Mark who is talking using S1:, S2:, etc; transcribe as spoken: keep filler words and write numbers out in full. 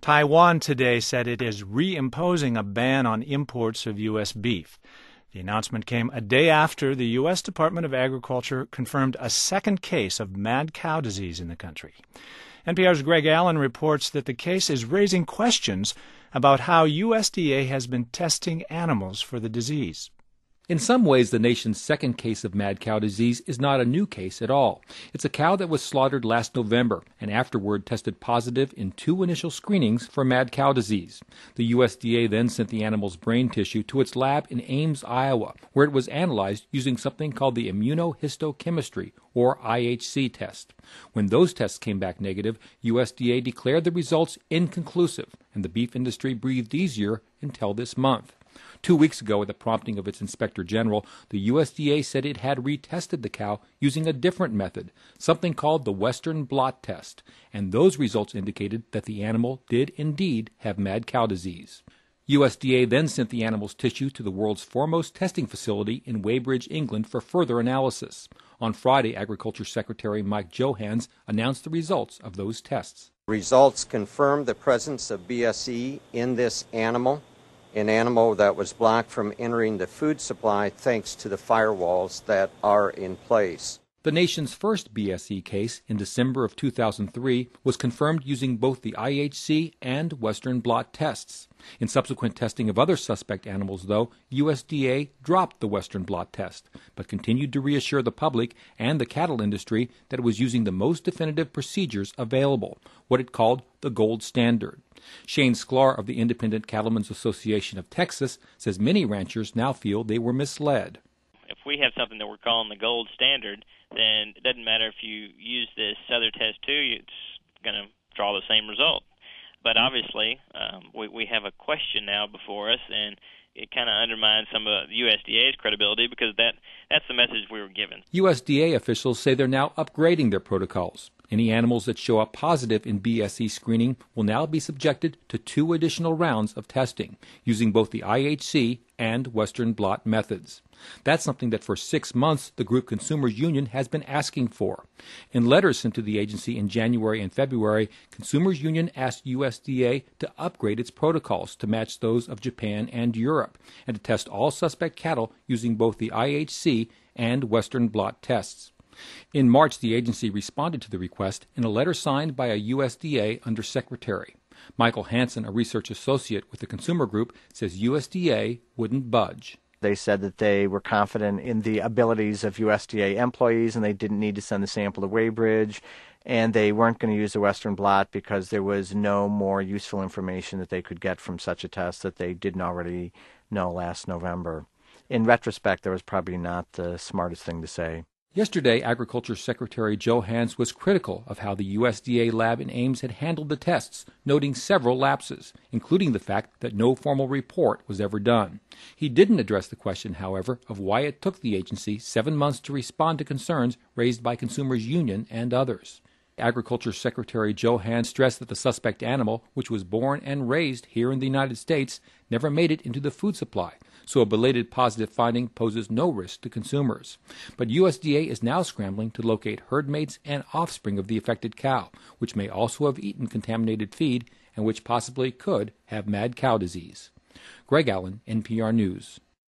S1: Taiwan today said it is reimposing a ban on imports of U S beef. The announcement came a day after the U S Department of Agriculture confirmed a second case of mad cow disease in the country. N P R's Greg Allen reports that the case is raising questions about how U S D A has been testing animals for the disease.
S2: In some ways, the nation's second case of mad cow disease is not a new case at all. It's a cow that was slaughtered last November and afterward tested positive in two initial screenings for mad cow disease. The U S D A then sent the animal's brain tissue to its lab in Ames, Iowa, where it was analyzed using something called the immunohistochemistry, or I H C test. When those tests came back negative, U S D A declared the results inconclusive, and the beef industry breathed easier until this month. Two weeks ago, at the prompting of its Inspector General, the U S D A said it had retested the cow using a different method, something called the Western blot test, and those results indicated that the animal did indeed have mad cow disease. U S D A then sent the animal's tissue to the world's foremost testing facility in Weybridge, England, for further analysis. On Friday, Agriculture Secretary Mike Johanns announced the results of those tests.
S3: Results confirm the presence of B S E in this animal, an animal that was blocked from entering the food supply thanks to the firewalls that are in place.
S2: The nation's first B S E case in December of two thousand three was confirmed using both the I H C and Western blot tests. In subsequent testing of other suspect animals, though, U S D A dropped the Western blot test, but continued to reassure the public and the cattle industry that it was using the most definitive procedures available, what it called the gold standard. Shane Sklar of the Independent Cattlemen's Association of Texas says many ranchers now feel they were misled.
S4: If we have something that we're calling the gold standard, then it doesn't matter if you use this other test too, it's going to draw the same result. But obviously, um, we, we have a question now before us, and it kind of undermines some of the U S D A's credibility because that, that's the message we were given.
S2: U S D A officials say they're now upgrading their protocols. Any animals that show up positive in B S E screening will now be subjected to two additional rounds of testing, using both the I H C and Western blot methods. That's something that for six months the Group Consumers Union has been asking for. In letters sent to the agency in January and February, Consumers Union asked U S D A to upgrade its protocols to match those of Japan and Europe, and to test all suspect cattle using both the I H C and Western blot tests. In March, the agency responded to the request in a letter signed by a U S D A undersecretary. Michael Hansen, a research associate with the consumer group, says U S D A wouldn't budge.
S5: They said that they were confident in the abilities of U S D A employees and they didn't need to send the sample to Weybridge, and they weren't going to use the Western blot because there was no more useful information that they could get from such a test that they didn't already know last November. In retrospect, that was probably not the smartest thing to say.
S2: Yesterday, Agriculture Secretary Johanns was critical of how the U S D A lab in Ames had handled the tests, noting several lapses, including the fact that no formal report was ever done. He didn't address the question, however, of why it took the agency seven months to respond to concerns raised by Consumers Union and others. Agriculture Secretary Johanns stressed that the suspect animal, which was born and raised here in the United States, never made it into the food supply, so a belated positive finding poses no risk to consumers. But U S D A is now scrambling to locate herd mates and offspring of the affected cow, which may also have eaten contaminated feed and which possibly could have mad cow disease. Greg Allen, N P R News.